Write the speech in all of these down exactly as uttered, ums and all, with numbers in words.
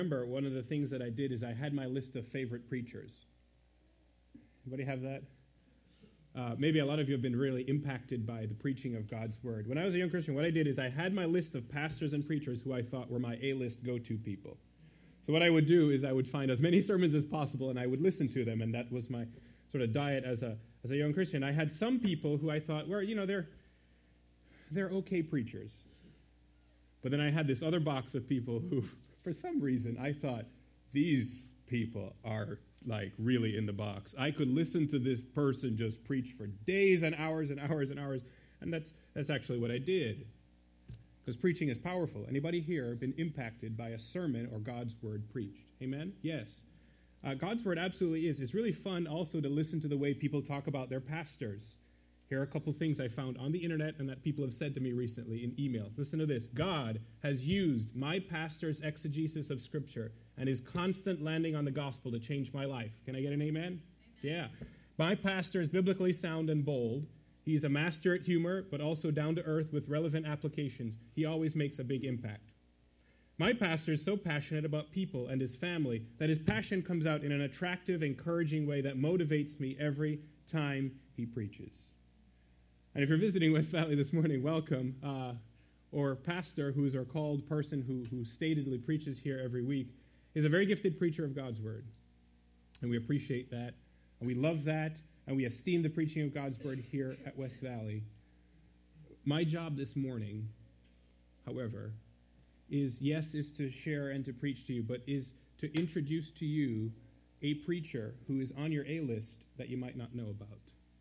remember one of the things that I did is I had my list of favorite preachers. Anybody have that? Uh, maybe a lot of you have been really impacted by the preaching of God's word. When I was a young Christian, what I did is I had my list of pastors and preachers who I thought were my A-list go-to people. So what I would do is I would find as many sermons as possible and I would listen to them, and that was my sort of diet as a as a young Christian. I had some people who I thought, well, you know, they're they're okay preachers. But then I had this other box of people who, for some reason, I thought, these people are like really in the box. I could listen to this person just preach for days and hours and hours and hours, and that's that's actually what I did. Because preaching is powerful. Anybody here been impacted by a sermon or God's word preached? Amen? Yes. Uh, God's word absolutely is. It's really fun also to listen to the way people talk about their pastors. Here are a couple things I found on the internet and that people have said to me recently in email. Listen to this. God has used my pastor's exegesis of Scripture and his constant landing on the gospel to change my life. Can I get an amen? Amen. Yeah. My pastor is biblically sound and bold. He's a master at humor, but also down to earth with relevant applications. He always makes a big impact. My pastor is so passionate about people and his family that his passion comes out in an attractive, encouraging way that motivates me every time he preaches. And if you're visiting West Valley this morning, welcome. Uh, or pastor, who is our called person who, who statedly preaches here every week, is a very gifted preacher of God's word. And we appreciate that, and we love that, and we esteem the preaching of God's word here at West Valley. My job this morning, however, is, yes, is to share and to preach to you, but is to introduce to you a preacher who is on your A-list that you might not know about.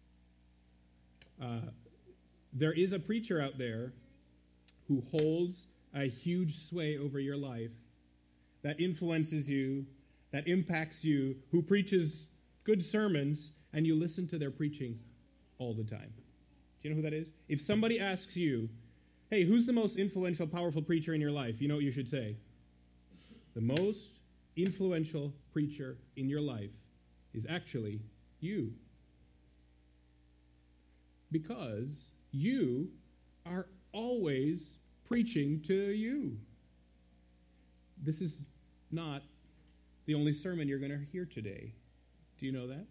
Uh, there is a preacher out there who holds a huge sway over your life, that influences you, that impacts you, who preaches good sermons, and you listen to their preaching all the time. Do you know who that is? If somebody asks you, hey, who's the most influential, powerful preacher in your life? You know what you should say? The most influential preacher in your life is actually you. Because you are always preaching to you. This is not the only sermon you're going to hear today. Do you know that?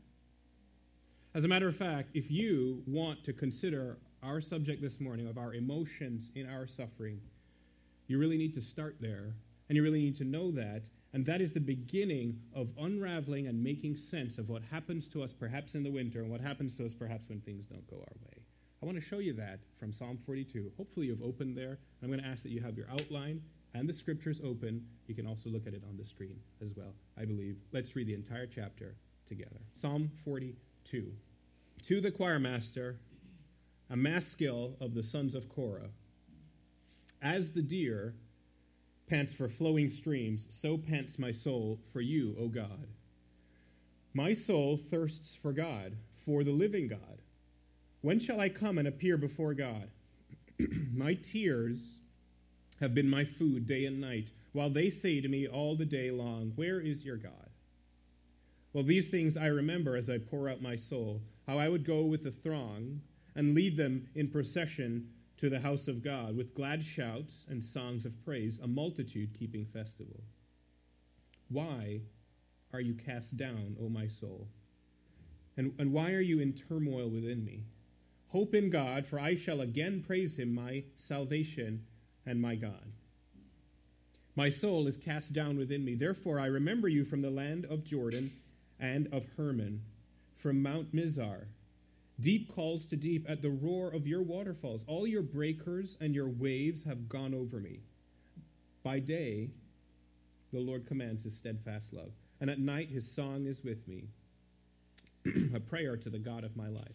As a matter of fact, if you want to consider our subject this morning of our emotions in our suffering, you really need to start there, and you really need to know that, and that is the beginning of unraveling and making sense of what happens to us perhaps in the winter and what happens to us perhaps when things don't go our way. I want to show you that from Psalm forty-two. Hopefully you've opened there. I'm going to ask that you have your outline and the scriptures open. You can also look at it on the screen as well, I believe. Let's read the entire chapter together. Psalm forty-two. To the choir master, a maskil of the sons of Korah. As the deer pants for flowing streams, so pants my soul for you, O God. My soul thirsts for God, for the living God. When shall I come and appear before God? My tears have been my food day and night, while they say to me all the day long, where is your God? Well, these things I remember as I pour out my soul, how I would go with the throng and lead them in procession to the house of God with glad shouts and songs of praise, a multitude keeping festival. Why are you cast down, O my soul? And, and why are you in turmoil within me? Hope in God, for I shall again praise him, my salvation and my God. My soul is cast down within me. Therefore I remember you from the land of Jordan and of Hermon, from Mount Mizar. Deep calls to deep at the roar of your waterfalls. All your breakers and your waves have gone over me. By day, the Lord commands his steadfast love, and at night his song is with me, a prayer to the God of my life.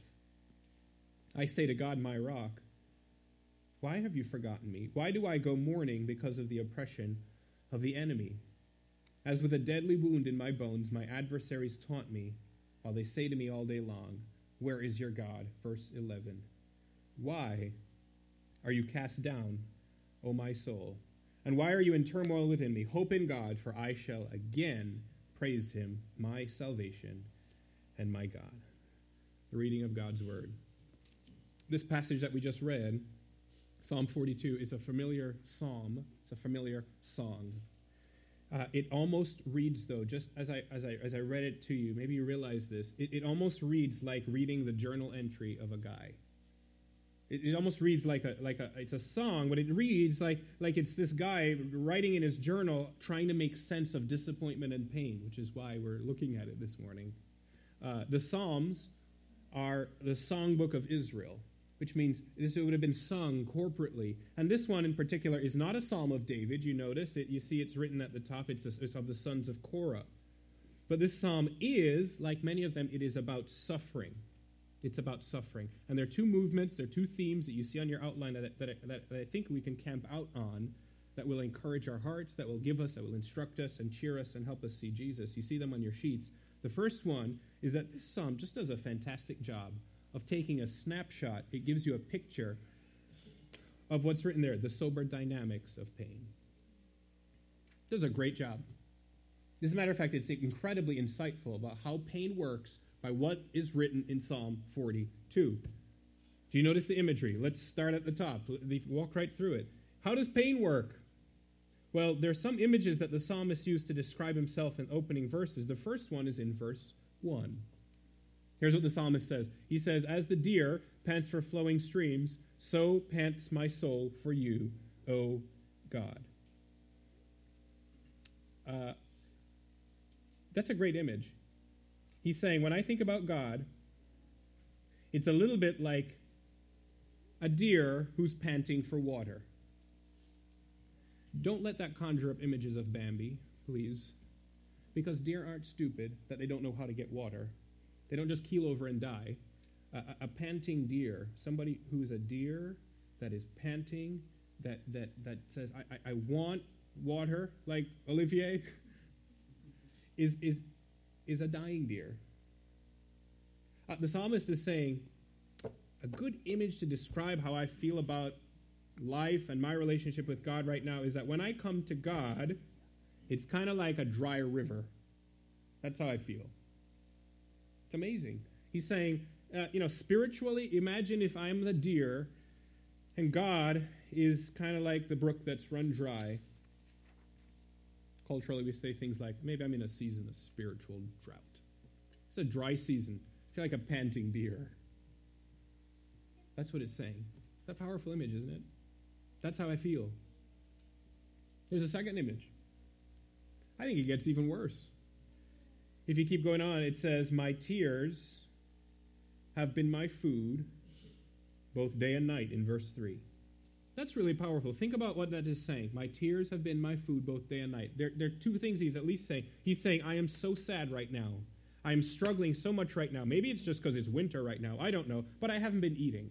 I say to God, my rock, why have you forgotten me? Why do I go mourning because of the oppression of the enemy? As with a deadly wound in my bones, my adversaries taunt me, while they say to me all day long, where is your God? Verse eleven. Why are you cast down, O my soul? And why are you in turmoil within me? Hope in God, for I shall again praise him, my salvation and my God. The reading of God's word. This passage that we just read, Psalm forty-two, is a familiar psalm. It's a familiar song. Uh, it almost reads, though, just as I as I as I read it to you, maybe you realize this. It, it almost reads like reading the journal entry of a guy. It, it almost reads like a like a it's a song, but it reads like like it's this guy writing in his journal, trying to make sense of disappointment and pain, which is why we're looking at it this morning. Uh, the Psalms are the songbook of Israel, which means this would have been sung corporately. And this one in particular is not a psalm of David. You notice it. You see it's written at the top. It's, a, it's of the sons of Korah. But this psalm is, like many of them, it is about suffering. It's about suffering. And there are two movements, there are two themes that you see on your outline that, that, that, that I think we can camp out on that will encourage our hearts, that will give us, that will instruct us and cheer us and help us see Jesus. You see them on your sheets. The first one is that this psalm just does a fantastic job of taking a snapshot. It gives you a picture of what's written there, the sober dynamics of pain. It does a great job. As a matter of fact, it's incredibly insightful about how pain works by what is written in Psalm forty-two. Do you notice the imagery? Let's start at the top. Walk right through it. How does pain work? Well, there are some images that the psalmist used to describe himself in opening verses. The first one is in verse one. Here's what the psalmist says. He says, "As the deer pants for flowing streams, so pants my soul for you, O God." Uh, that's a great image. He's saying, when I think about God, it's a little bit like a deer who's panting for water. Don't let that conjure up images of Bambi, please, because deer aren't stupid that they don't know how to get water. They don't just keel over and die. A, a, a panting deer, somebody who is a deer that is panting, that that that says, I, I, I want water, like Olivier, is is is a dying deer. Uh, the psalmist is saying, a good image to describe how I feel about life and my relationship with God right now is that when I come to God, it's kind of like a dry river. That's how I feel. It's amazing. He's saying, uh, you know, spiritually, imagine if I'm the deer and God is kind of like the brook that's run dry. Culturally, we say things like, maybe I'm in a season of spiritual drought. It's a dry season. I feel like a panting deer. That's what it's saying. It's a powerful image, isn't it? That's how I feel. There's a second image. I think it gets even worse. If you keep going on, it says, my tears have been my food both day and night in verse three. That's really powerful. Think about what that is saying. My tears have been my food both day and night. There, there are two things he's at least saying. He's saying, I am so sad right now. I am struggling so much right now. Maybe it's just because it's winter right now. I don't know. But I haven't been eating.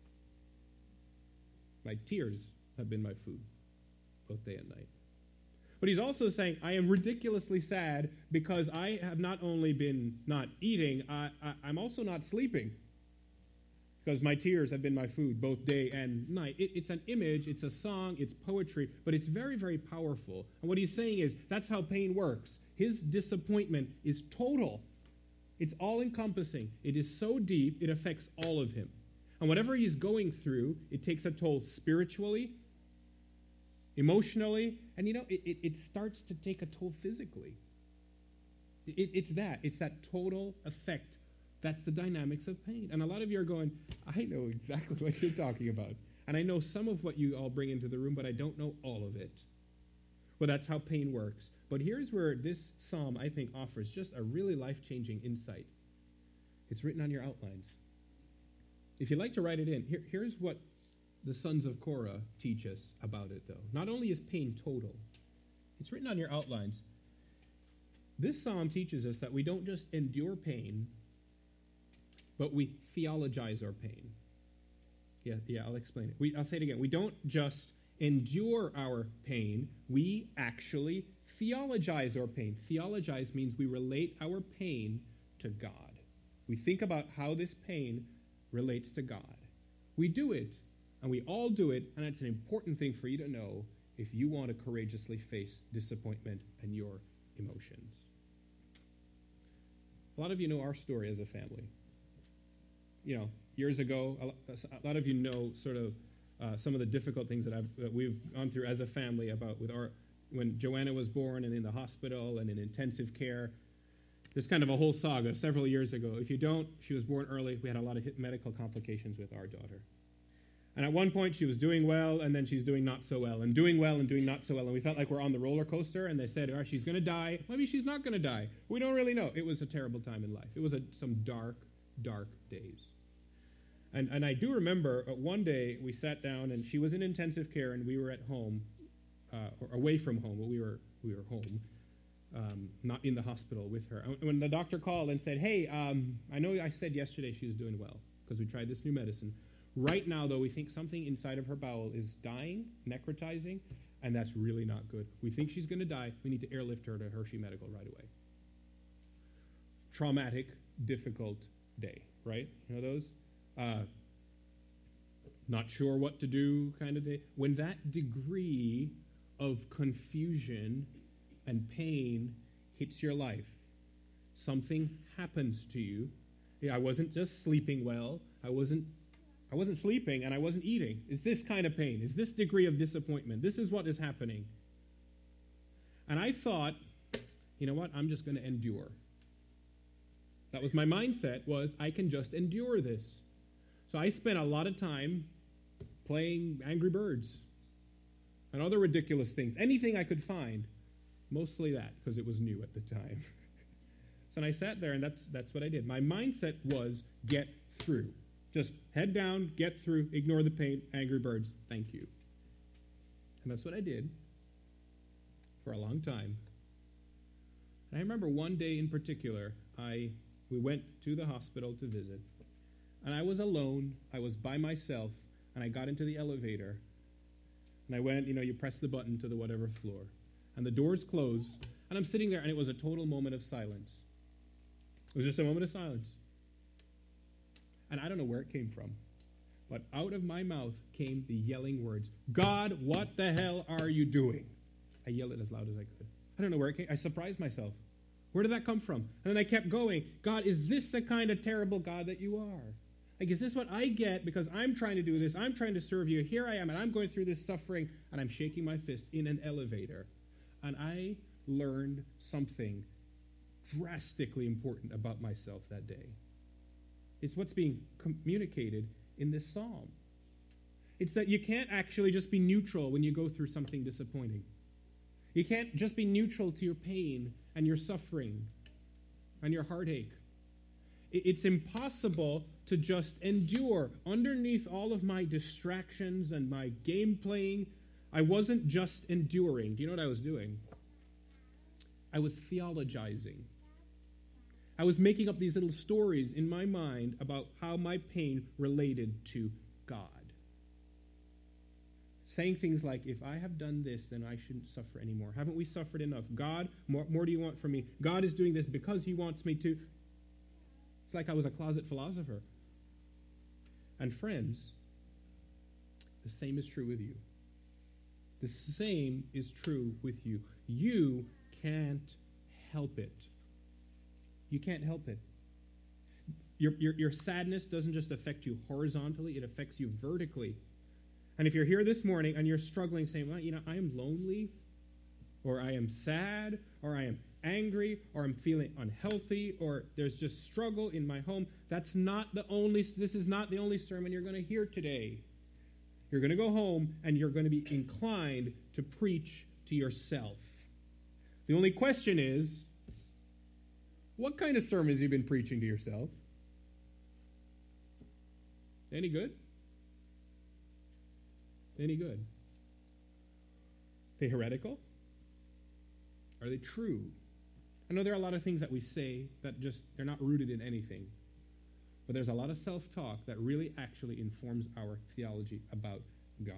My tears have been my food both day and night. But he's also saying, I am ridiculously sad because I have not only been not eating, I, I, I'm also not sleeping. Because my tears have been my food both day and night. It, it's an image, it's a song, it's poetry, but it's very, very powerful. And what he's saying is, that's how pain works. His disappointment is total. It's all-encompassing. It is so deep, it affects all of him. And whatever he's going through, it takes a toll spiritually, emotionally, and you know, it, it, it starts to take a toll physically. It, it's that. It's that total effect. That's the dynamics of pain. And a lot of you are going, I know exactly what you're talking about. And I know some of what you all bring into the room, but I don't know all of it. Well, that's how pain works. But here's where this psalm, I think, offers just a really life-changing insight. It's written on your outlines. If you'd like to write it in, here, here's what the sons of Korah teach us about it, though. Not only is pain total, it's written on your outlines. This psalm teaches us that we don't just endure pain, but we theologize our pain. Yeah, yeah, I'll explain it. We, I'll say it again. We don't just endure our pain, we actually theologize our pain. Theologize means we relate our pain to God. We think about how this pain relates to God. We do it, and we all do it, and it's an important thing for you to know if you want to courageously face disappointment and your emotions. A lot of you know our story as a family. You know, years ago, a lot of you know sort of uh, some of the difficult things that, I've, that we've gone through as a family about with our when Joanna was born and in the hospital and in intensive care. There's kind of a whole saga several years ago. If you don't, she was born early. We had a lot of medical complications with our daughter. And at one point, she was doing well, and then she's doing not so well, and doing well and doing not so well. And we felt like we're on the roller coaster, and they said, oh, she's going to die. Maybe she's not going to die. We don't really know. It was a terrible time in life. It was a, some dark, dark days. And, and I do remember uh, one day we sat down, and she was in intensive care, and we were at home, uh, or away from home, but we were, we were home. Um, not in the hospital with her. When the doctor called and said, hey, um, I know I said yesterday she was doing well because we tried this new medicine. Right now, though, we think something inside of her bowel is dying, necrotizing, and that's really not good. We think she's going to die. We need to airlift her to Hershey Medical right away. Traumatic, difficult day, right? You know those? Uh, not sure what to do kind of day. When that degree of confusion and pain hits your life, something happens to you. Yeah, I wasn't just sleeping well. I wasn't I wasn't sleeping and I wasn't eating. It's this kind of pain. It's this degree of disappointment. This is what is happening. And I thought, you know what? I'm just going to endure. That was my mindset, was I can just endure this. So I spent a lot of time playing Angry Birds and other ridiculous things. Anything I could find. Mostly that, because it was new at the time. So I sat there, and that's that's what I did. My mindset was get through. Just head down, get through, ignore the pain, Angry Birds, thank you. And that's what I did for a long time. And I remember one day in particular, I we went to the hospital to visit, and I was alone, I was by myself, and I got into the elevator, and I went, you know, you press the button to the whatever floor. And the doors close, and I'm sitting there, and it was a total moment of silence. It was just a moment of silence. And I don't know where it came from, but out of my mouth came the yelling words, God, what the hell are you doing? I yelled it as loud as I could. I don't know where it came. I surprised myself. Where did that come from? And then I kept going, God, is this the kind of terrible God that you are? Like, is this what I get because I'm trying to do this? I'm trying to serve you. Here I am, and I'm going through this suffering, and I'm shaking my fist in an elevator. And I learned something drastically important about myself that day. It's what's being communicated in this psalm. It's that you can't actually just be neutral when you go through something disappointing. You can't just be neutral to your pain and your suffering and your heartache. It's impossible to just endure. Underneath all of my distractions and my game playing, I wasn't just enduring. Do you know what I was doing? I was theologizing. I was making up these little stories in my mind about how my pain related to God. Saying things like, if I have done this, then I shouldn't suffer anymore. Haven't we suffered enough? God, more, more do you want from me? God is doing this because he wants me to. It's like I was a closet philosopher. And friends, the same is true with you. The same is true with you. You can't help it. You can't help it. Your, your, your sadness doesn't just affect you horizontally, it affects you vertically. And if you're here this morning and you're struggling saying, well, you know, I am lonely, or I am sad, or I am angry, or I'm feeling unhealthy, or there's just struggle in my home, that's not the only, this is not the only sermon you're going to hear today. You're going to go home and you're going to be inclined to preach to yourself. The only question is, what kind of sermons have you been preaching to yourself? Any good? Any good? Are they heretical? Are they true? I know there are a lot of things that we say that just, they're not rooted in anything. But there's a lot of self-talk that really actually informs our theology about God.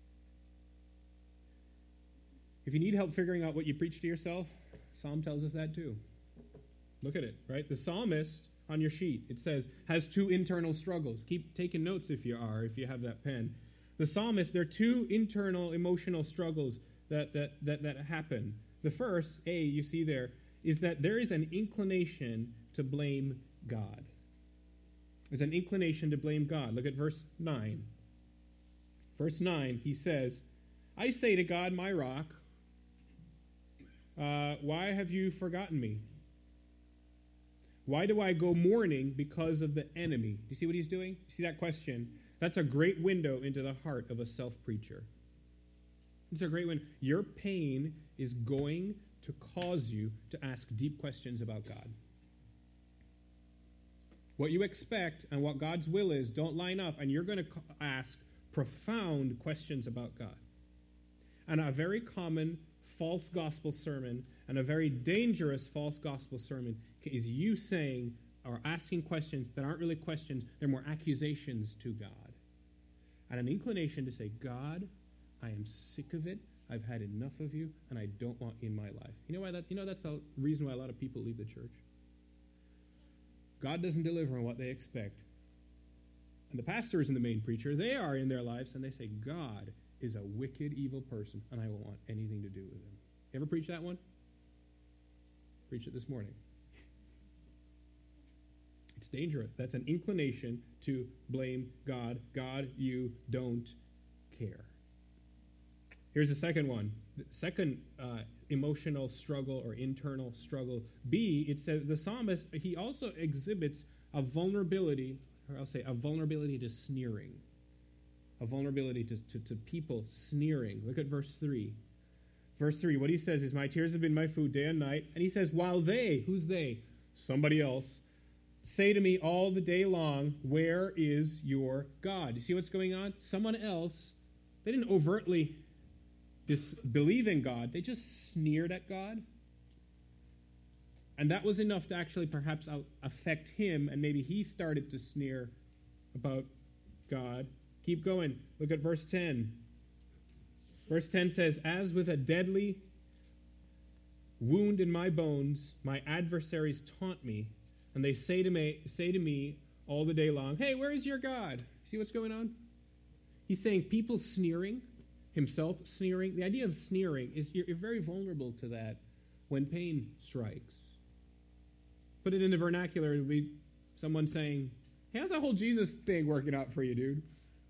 If you need help figuring out what you preach to yourself, Psalm tells us that too. Look at it, right? The psalmist on your sheet, it says, has two internal struggles. Keep taking notes if you are, if you have that pen. The psalmist, there are two internal emotional struggles that, that, that, that happen. The first, A, you see there, is that there is an inclination to blame God. There's an inclination to blame God. Look at verse nine. Verse nine, he says, I say to God, my rock, uh, why have you forgotten me? Why do I go mourning because of the enemy? Do you see what he's doing? You see that question? That's a great window into the heart of a self-preacher. It's a great one. Your pain is going to cause you to ask deep questions about God. What you expect and what God's will is don't line up, and you're going to ask profound questions about God. And a very common false gospel sermon and a very dangerous false gospel sermon is you saying or asking questions that aren't really questions, they're more accusations to God. And an inclination to say, God, I am sick of it. I've had enough of you, and I don't want you in my life. You know why that? You know that's the reason why a lot of people leave the church. God doesn't deliver on what they expect. And the pastor isn't the main preacher. They are in their lives, and they say, God is a wicked, evil person, and I won't want anything to do with him. You ever preach that one? Preach it this morning. It's dangerous. That's an inclination to blame God. God, you don't care. Here's the second one. The second uh, emotional struggle or internal struggle. B, it says the psalmist, he also exhibits a vulnerability, or I'll say a vulnerability to sneering. A vulnerability to, to, to people sneering. Look at verse three. Verse three, what he says is, my tears have been my food day and night. And he says, while they, who's they? Somebody else. Say to me all the day long, where is your God? You see what's going on? Someone else, they didn't overtly disbelieve in God. They just sneered at God. And that was enough to actually perhaps affect him, and maybe he started to sneer about God. Keep going. Look at verse ten. Verse ten says, as with a deadly wound in my bones, my adversaries taunt me, and they say to me, say to me all the day long, hey, where is your God? See what's going on? He's saying people sneering, himself sneering. The idea of sneering is you're, you're very vulnerable to that when pain strikes. Put it in the vernacular, it would be someone saying, hey, how's that whole Jesus thing working out for you, dude?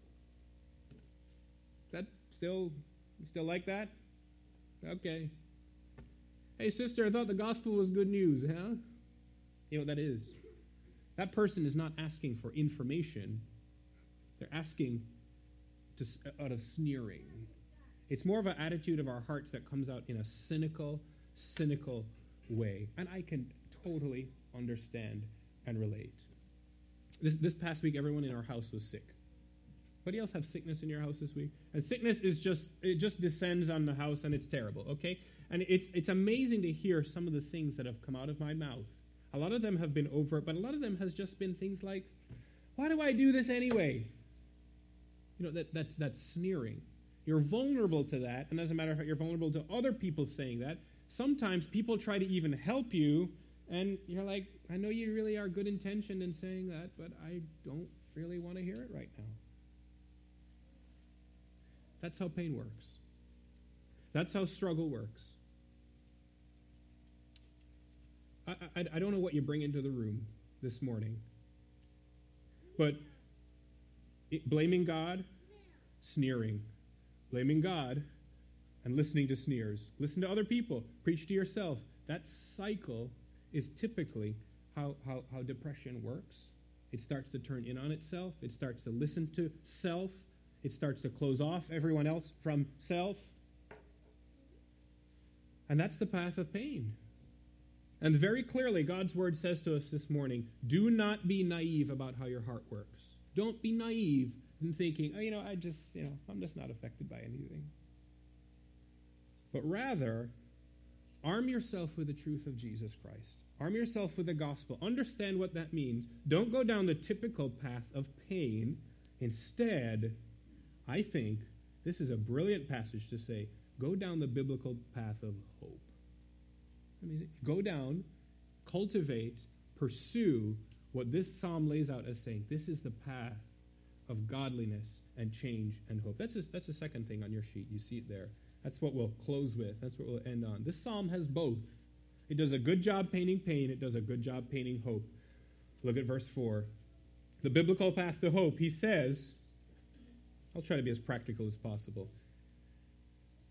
Is that still, you still like that? Okay. Hey, sister, I thought the gospel was good news, huh? You know what that is? That person is not asking for information. They're asking to, out of sneering. It's more of an attitude of our hearts that comes out in a cynical, cynical way. And I can totally understand and relate. This, this past week, everyone in our house was sick. Anybody else have sickness in your house this week? And sickness is just, it just descends on the house, and it's terrible, okay? And it's it's amazing to hear some of the things that have come out of my mouth. A lot of them have been overt, but a lot of them has just been things like, why do I do this anyway? You know, that that's, that's sneering. You're vulnerable to that, and as a matter of fact, you're vulnerable to other people saying that. Sometimes people try to even help you, and you're like, I know you really are good intentioned in saying that, but I don't really want to hear it right now. That's how pain works. That's how struggle works. I, I, I don't know what you bring into the room this morning, but it, blaming God, sneering. Blaming God and listening to sneers. Listen to other people. Preach to yourself. That cycle is typically how, how, how depression works. It starts to turn in on itself. It starts to listen to self. It starts to close off everyone else from self. And that's the path of pain. And very clearly, God's word says to us this morning, do not be naive about how your heart works. Don't be naive in thinking, oh, you know, I just, you know, I'm just not affected by anything. But rather, arm yourself with the truth of Jesus Christ. Arm yourself with the gospel. Understand what that means. Don't go down the typical path of pain. Instead, I think this is a brilliant passage to say, go down the biblical path of hope. I mean, go down, cultivate, pursue what this psalm lays out as saying, this is the path of godliness and change and hope. That's a, that's the second thing on your sheet. You see it there. That's what we'll close with. That's what we'll end on. This psalm has both. It does a good job painting pain. It does a good job painting hope. Look at verse four. The biblical path to hope, he says, I'll try to be as practical as possible.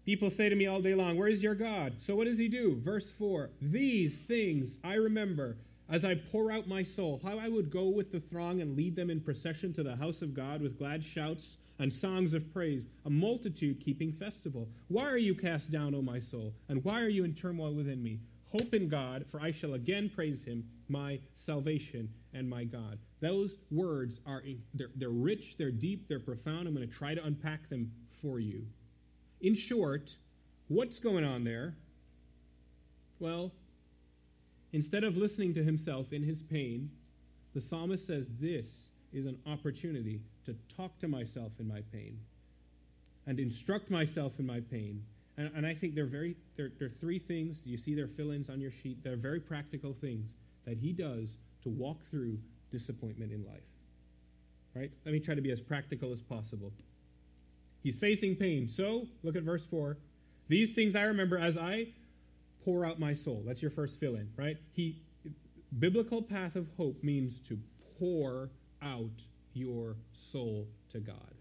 People say to me all day long, where is your God? So what does he do? Verse four, these things I remember as I pour out my soul, how I would go with the throng and lead them in procession to the house of God with glad shouts and songs of praise, a multitude keeping festival. Why are you cast down, O my soul? And why are you in turmoil within me? Hope in God, for I shall again praise him, my salvation and my God. Those words are, they're, they're rich, they're deep, they're profound. I'm going to try to unpack them for you. In short, what's going on there? Well, instead of listening to himself in his pain, the psalmist says this is an opportunity to talk to myself in my pain and instruct myself in my pain. And, and I think they're very, they're, they're three things. You see their fill-ins on your sheet. They're very practical things that he does to walk through disappointment in life. Right? Let me try to be as practical as possible. He's facing pain. So, look at verse four. These things I remember as I pour out my soul. That's your first fill-in, right? He, biblical path of hope means to pour out your soul to God.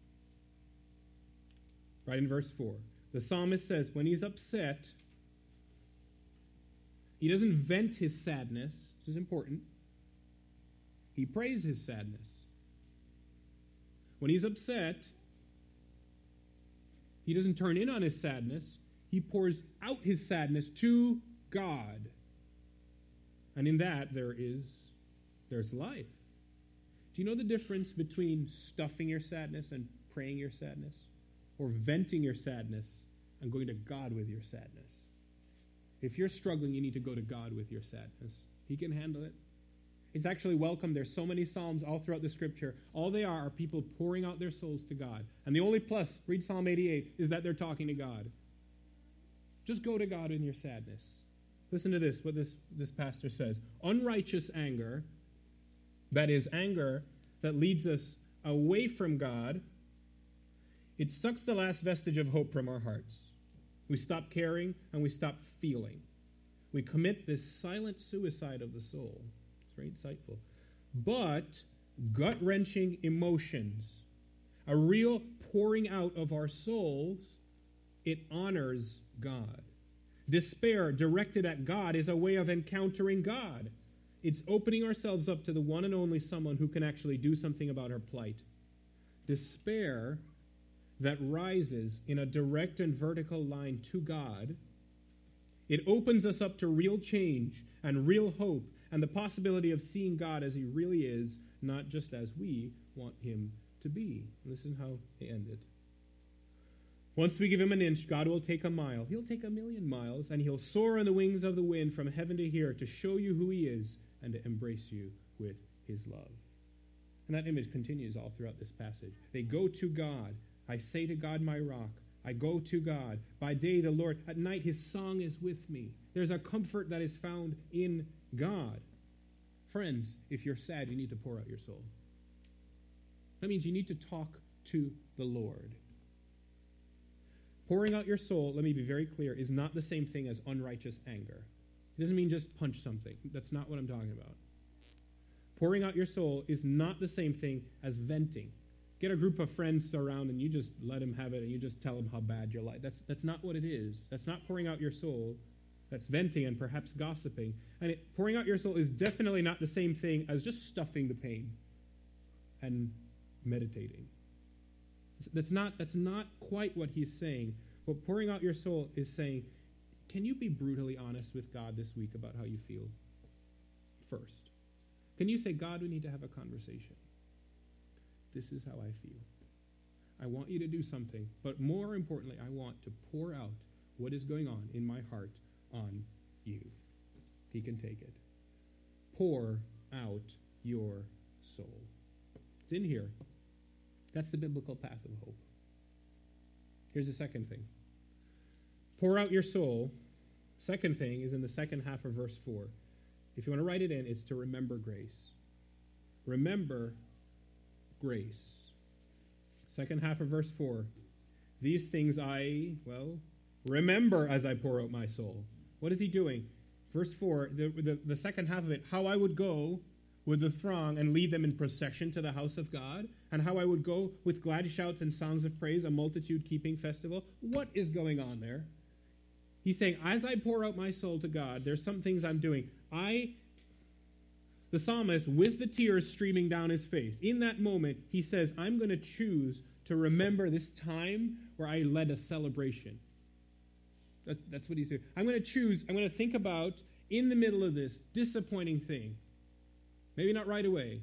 Right in verse four. The psalmist says when he's upset, he doesn't vent his sadness. This is important. He prays his sadness. When he's upset, he doesn't turn in on his sadness. He pours out his sadness to God. And in that, there is, there's life. Do you know the difference between stuffing your sadness and praying your sadness? Or venting your sadness and going to God with your sadness? If you're struggling, you need to go to God with your sadness. He can handle it. It's actually welcome. There's so many Psalms all throughout the Scripture. All they are are people pouring out their souls to God. And the only plus, read Psalm eighty-eight, is that they're talking to God. Just go to God in your sadness. Listen to this, what this, this pastor says. Unrighteous anger, that is anger that leads us away from God, it sucks the last vestige of hope from our hearts. We stop caring and we stop feeling. We commit this silent suicide of the soul. It's very insightful. But gut-wrenching emotions, a real pouring out of our souls, it honors God. Despair directed at God is a way of encountering God. It's opening ourselves up to the one and only someone who can actually do something about our plight. Despair that rises in a direct and vertical line to God, it opens us up to real change and real hope and the possibility of seeing God as he really is, not just as we want him to be. Listen how they end it. Once we give him an inch, God will take a mile. He'll take a million miles, and he'll soar on the wings of the wind from heaven to here to show you who he is and to embrace you with his love. And that image continues all throughout this passage. They go to God. I say to God, my rock. I go to God. By day, the Lord. At night, his song is with me. There's a comfort that is found in God. Friends, if you're sad, you need to pour out your soul. That means you need to talk to the Lord. Pouring out your soul, let me be very clear, is not the same thing as unrighteous anger. It doesn't mean just punch something. That's not what I'm talking about. Pouring out your soul is not the same thing as venting. Get a group of friends around and you just let them have it and you just tell them how bad your life. That's, that's not what it is. That's not pouring out your soul. That's venting and perhaps gossiping. And it, pouring out your soul is definitely not the same thing as just stuffing the pain and meditating. That's not, that's not quite what he's saying. But pouring out your soul is saying, can you be brutally honest with God this week about how you feel? First. Can you say, God, we need to have a conversation. This is how I feel. I want you to do something. But more importantly, I want to pour out what is going on in my heart on you. He can take it. Pour out your soul. It's in here. That's the biblical path of hope. Here's the second thing. Pour out your soul. Second thing is in the second half of verse four. If you want to write it in, it's to remember grace. Remember grace. Second half of verse four. These things I, well, remember as I pour out my soul. What is he doing? Verse four, the, the, the second half of it, how I would go with the throng and lead them in procession to the house of God, and how I would go with glad shouts and songs of praise, a multitude-keeping festival. What is going on there? He's saying, as I pour out my soul to God, there's some things I'm doing. I, the psalmist, with the tears streaming down his face, in that moment, he says, I'm going to choose to remember this time where I led a celebration. That, that's what he's doing. I'm going to choose, I'm going to think about, in the middle of this disappointing thing, maybe not right away,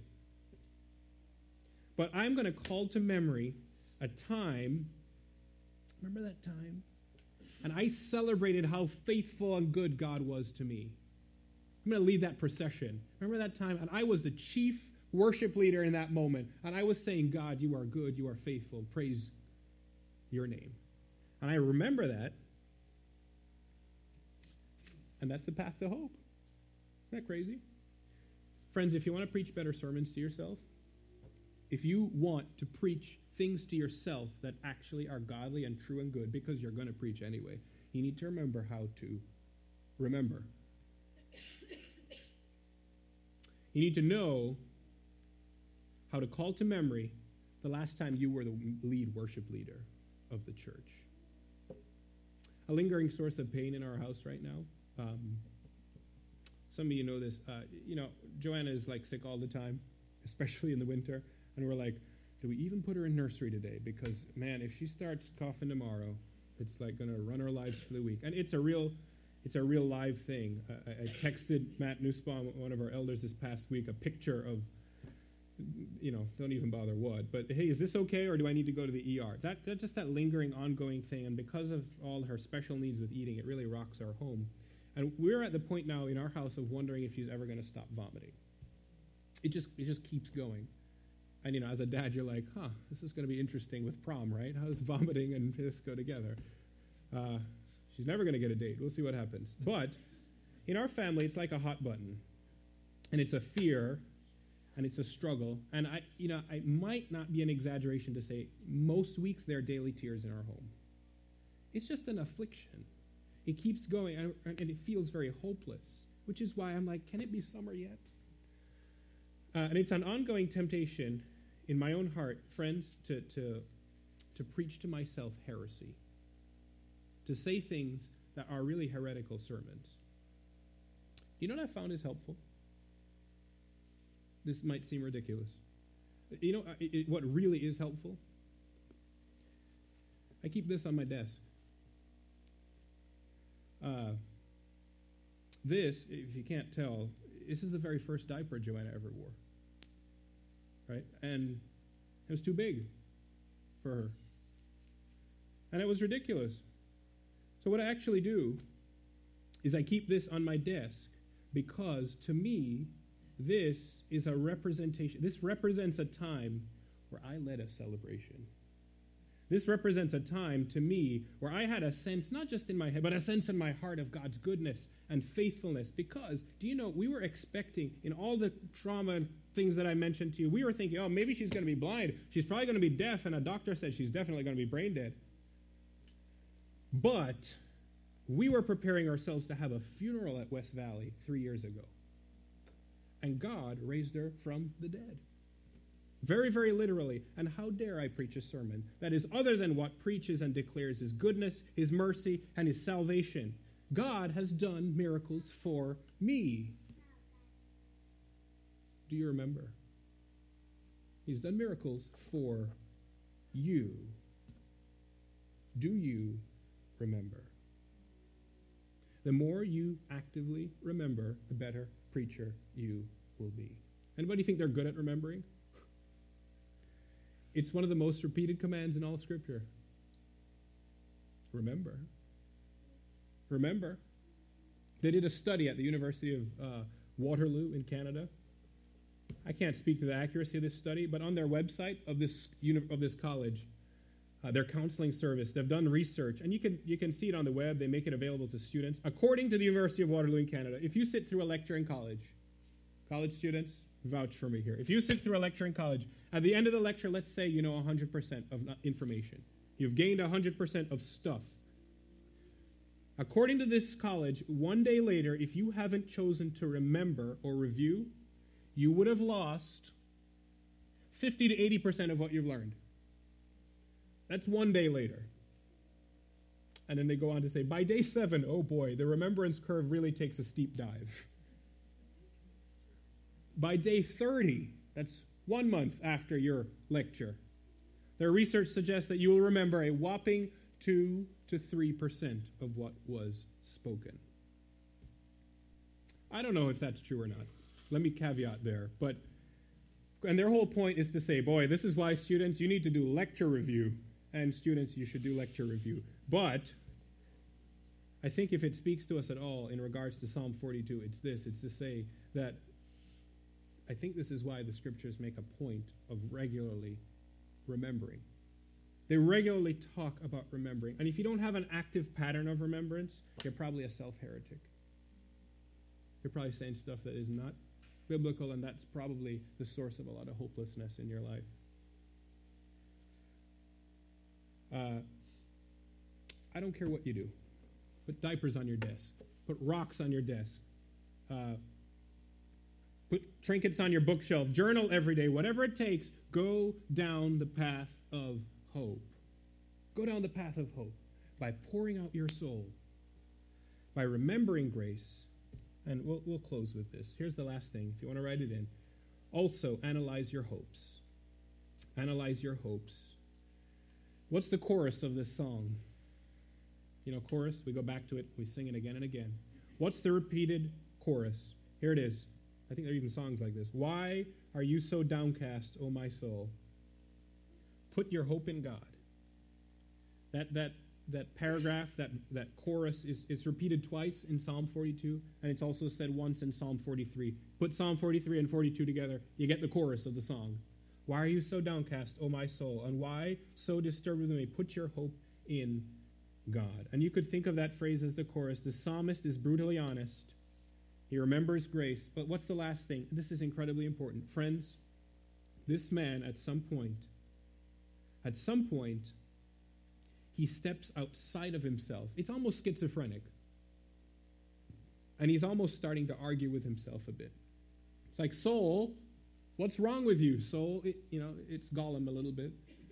but I'm going to call to memory a time, remember that time? And I celebrated how faithful and good God was to me. I'm going to lead that procession. Remember that time? And I was the chief worship leader in that moment. And I was saying, God, you are good, you are faithful. Praise your name. And I remember that. And that's the path to hope. Isn't that crazy? Friends, if you want to preach better sermons to yourself, if you want to preach things to yourself that actually are godly and true and good, because you're going to preach anyway, you need to remember how to remember. You need to know how to call to memory the last time you were the lead worship leader of the church. A lingering source of pain in our house right now. Um, some of you know this. Uh, you know, Joanna is like sick all the time, especially in the winter. And we're like, do we even put her in nursery today? Because, man, if she starts coughing tomorrow, it's like going to run our lives for the week. And it's a real, it's a real live thing. I, I texted Matt Nussbaum, one of our elders this past week, a picture of, you know, don't even bother what, but hey, is this okay, or do I need to go to the E R? That, that just that lingering, ongoing thing. And because of all her special needs with eating, it really rocks our home. And we're at the point now in our house of wondering if she's ever going to stop vomiting. It just, it just keeps going. And, you know, as a dad, you're like, huh, this is going to be interesting with prom, right? How does vomiting and this go together? Uh, she's never going to get a date. We'll see what happens. But in our family, it's like a hot button. And it's a fear, and it's a struggle. And, I, you know, it might not be an exaggeration to say most weeks there are daily tears in our home. It's just an affliction. It keeps going, and, and it feels very hopeless, which is why I'm like, can it be summer yet? Uh, and it's an ongoing temptation in my own heart, friends, to, to, to preach to myself heresy, to say things that are really heretical sermons. You know what I found is helpful? This might seem ridiculous. You know it, it, what really is helpful? I keep this on my desk. Uh, this, if you can't tell, this is the very first diaper Joanna ever wore. Right? And it was too big for her. And it was ridiculous. So what I actually do is I keep this on my desk because, to me, this is a representation. This represents a time where I led a celebration. This represents a time, to me, where I had a sense, not just in my head, but a sense in my heart of God's goodness and faithfulness. Because, do you know, we were expecting, in all the trauma things that I mentioned to you, we were thinking, oh, maybe she's going to be blind. She's probably going to be deaf, and a doctor said she's definitely going to be brain dead. But we were preparing ourselves to have a funeral at West Valley three years ago. And God raised her from the dead. Very, very literally. And how dare I preach a sermon that is other than what preaches and declares his goodness, his mercy, and his salvation. God has done miracles for me. Do you remember? He's done miracles for you. Do you remember? The more you actively remember, the better preacher you will be. Anybody think they're good at remembering? It's one of the most repeated commands in all Scripture. Remember. Remember. They did a study at the University of uh, Waterloo in Canada. I can't speak to the accuracy of this study, but on their website of this uni- of this college, uh, their counseling service, they've done research, and you can you can see it on the web. They make it available to students. According to the University of Waterloo in Canada, if you sit through a lecture in college, college students, vouch for me here. If you sit through a lecture in college, at the end of the lecture, let's say you know one hundred percent of information. You've gained one hundred percent of stuff. According to this college, one day later, if you haven't chosen to remember or review, you would have lost fifty to eighty percent of what you've learned. That's one day later. And then they go on to say, by day seven, oh boy, the remembrance curve really takes a steep dive. By day thirty, that's one month after your lecture, their research suggests that you will remember a whopping two to three percent of what was spoken. I don't know if that's true or not. Let me caveat there. But, and their whole point is to say, boy, this is why students, you need to do lecture review. And students, you should do lecture review. But I think if it speaks to us at all in regards to Psalm forty-two, it's this. It's to say that I think this is why the scriptures make a point of regularly remembering. They regularly talk about remembering. And if you don't have an active pattern of remembrance, you're probably a self-heretic. You're probably saying stuff that is not biblical, and that's probably the source of a lot of hopelessness in your life. Uh, I don't care what you do. Put diapers on your desk. Put rocks on your desk. Uh, put trinkets on your bookshelf. Journal every day. Whatever it takes, go down the path of hope. Go down the path of hope by pouring out your soul, by remembering grace. And we'll, we'll close with this. Here's the last thing, if you want to write it in. Also, analyze your hopes. Analyze your hopes. What's the chorus of this song? You know, chorus, we go back to it, we sing it again and again. What's the repeated chorus? Here it is. I think there are even songs like this. Why are you so downcast, O my soul? Put your hope in God. That that that paragraph, that, that chorus, is it's repeated twice in Psalm forty-two, and it's also said once in Psalm forty-three. Put Psalm forty-three and forty-two together, you get the chorus of the song. Why are you so downcast, O my soul? And why so disturbed within me? Put your hope in God. And you could think of that phrase as the chorus. The psalmist is brutally honest. He remembers grace. But what's the last thing? This is incredibly important. Friends, this man at some point, at some point, he steps outside of himself. It's almost schizophrenic. And he's almost starting to argue with himself a bit. It's like, soul, what's wrong with you? Soul, it, you know, it's Gollum a little bit.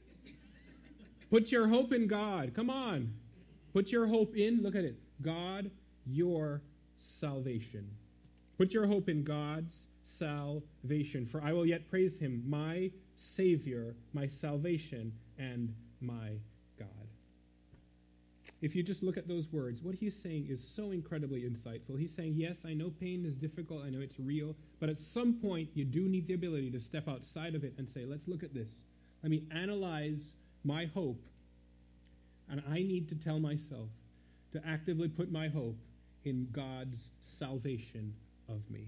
Put your hope in God. Come on. Put your hope in, look at it, God, your salvation. Put your hope in God's salvation. For I will yet praise him, my Savior, my salvation, and my God. If you just look at those words, what he's saying is so incredibly insightful. He's saying, yes, I know pain is difficult, I know it's real, but at some point you do need the ability to step outside of it and say, let's look at this. Let me analyze my hope, and I need to tell myself to actively put my hope in God's salvation of me.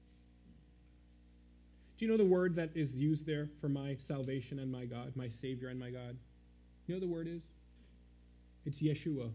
Do you know the word that is used there for my salvation and my God, my Savior and my God? You know what the word is? It's Yeshua.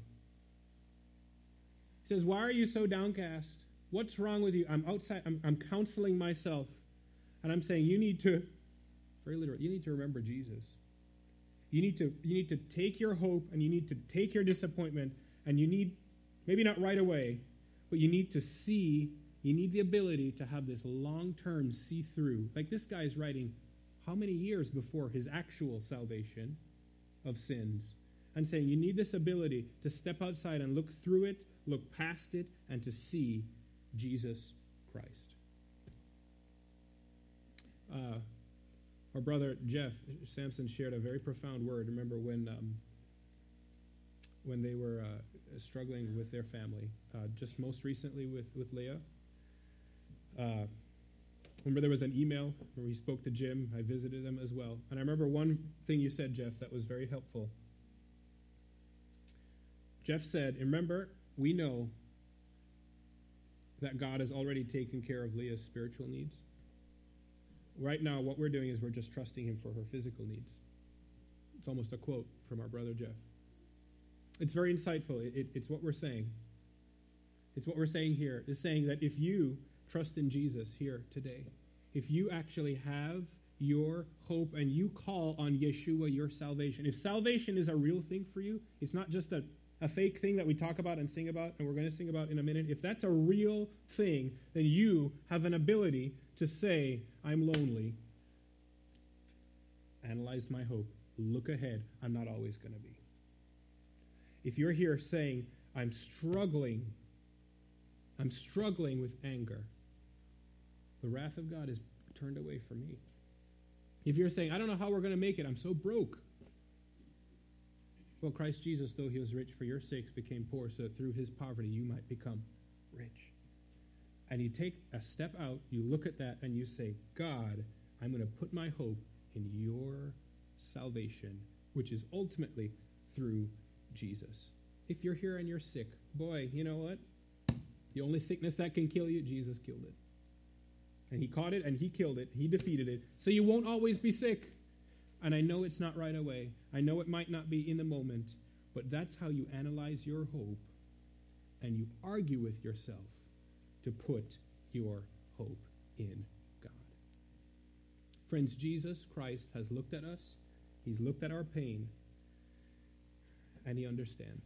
He says, why are you so downcast? What's wrong with you? I'm outside. I'm, I'm counseling myself. And I'm saying, you need to, very literally, you need to remember Jesus. You need to, you need to take your hope and you need to take your disappointment, and you need, maybe not right away, but you need to see, you need the ability to have this long-term see-through. Like this guy is writing how many years before his actual salvation of sins, and saying you need this ability to step outside and look through it, look past it, and to see Jesus Christ. Uh, our brother Jeff Sampson shared a very profound word. Remember when um, when they were uh, struggling with their family, uh, just most recently with, with Leah. Uh, remember there was an email where he spoke to Jim. I visited them as well. And I remember one thing you said, Jeff, that was very helpful. Jeff said, remember, we know that God has already taken care of Leah's spiritual needs. Right now, what we're doing is we're just trusting him for her physical needs. It's almost a quote from our brother Jeff. It's very insightful. It, it, it's what we're saying. It's what we're saying here. It's saying that if you trust in Jesus here today, if you actually have your hope and you call on Yeshua, your salvation, if salvation is a real thing for you, it's not just a a fake thing that we talk about and sing about, and we're going to sing about in a minute, if that's a real thing, then you have an ability to say, I'm lonely. Analyze my hope. Look ahead. I'm not always going to be. If you're here saying, I'm struggling, I'm struggling with anger, the wrath of God is turned away from me. If you're saying, I don't know how we're going to make it, I'm so broke. Well, Christ Jesus, though he was rich for your sakes, became poor, so that through his poverty you might become rich. And you take a step out, you look at that, and you say, God, I'm going to put my hope in your salvation, which is ultimately through Jesus. If you're here and you're sick, boy, you know what? The only sickness that can kill you, Jesus killed it. And he caught it and he killed it. He defeated it. So you won't always be sick. And I know it's not right away. I know it might not be in the moment. But that's how you analyze your hope and you argue with yourself to put your hope in God. Friends, Jesus Christ has looked at us. He's looked at our pain. And he understands.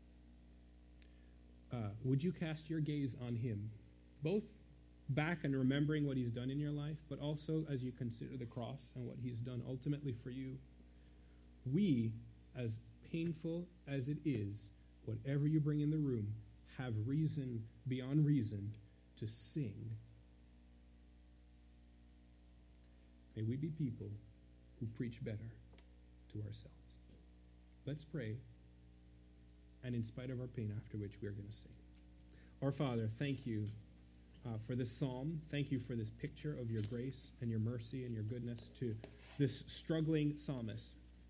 Uh, would you cast your gaze on him? Both back and remembering what he's done in your life, but also as you consider the cross and what he's done ultimately for you. We, as painful as it is, whatever you bring in the room, have reason beyond reason to sing. May we be people who preach better to ourselves. Let's pray, and in spite of our pain, after which we are going to sing. Our Father, thank you uh, for this psalm. Thank you for this picture of your grace and your mercy and your goodness to this struggling psalmist.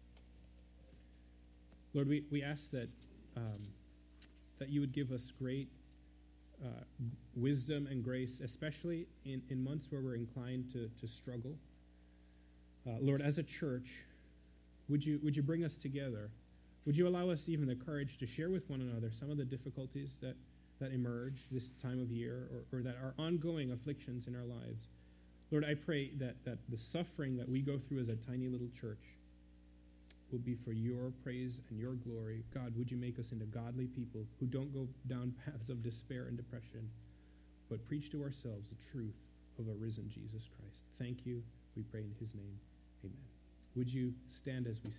Lord, we, we ask that um, that you would give us great uh, wisdom and grace, especially in, in months where we're inclined to, to struggle. Uh, Lord, as a church, would you would you bring us together? Would you allow us even the courage to share with one another some of the difficulties that, that emerge this time of year or, or that are ongoing afflictions in our lives? Lord, I pray that, that the suffering that we go through as a tiny little church will be for your praise and your glory. God, would you make us into godly people who don't go down paths of despair and depression, but preach to ourselves the truth of a risen Jesus Christ. Thank you. We pray in his name. Amen. Would you stand as we sing?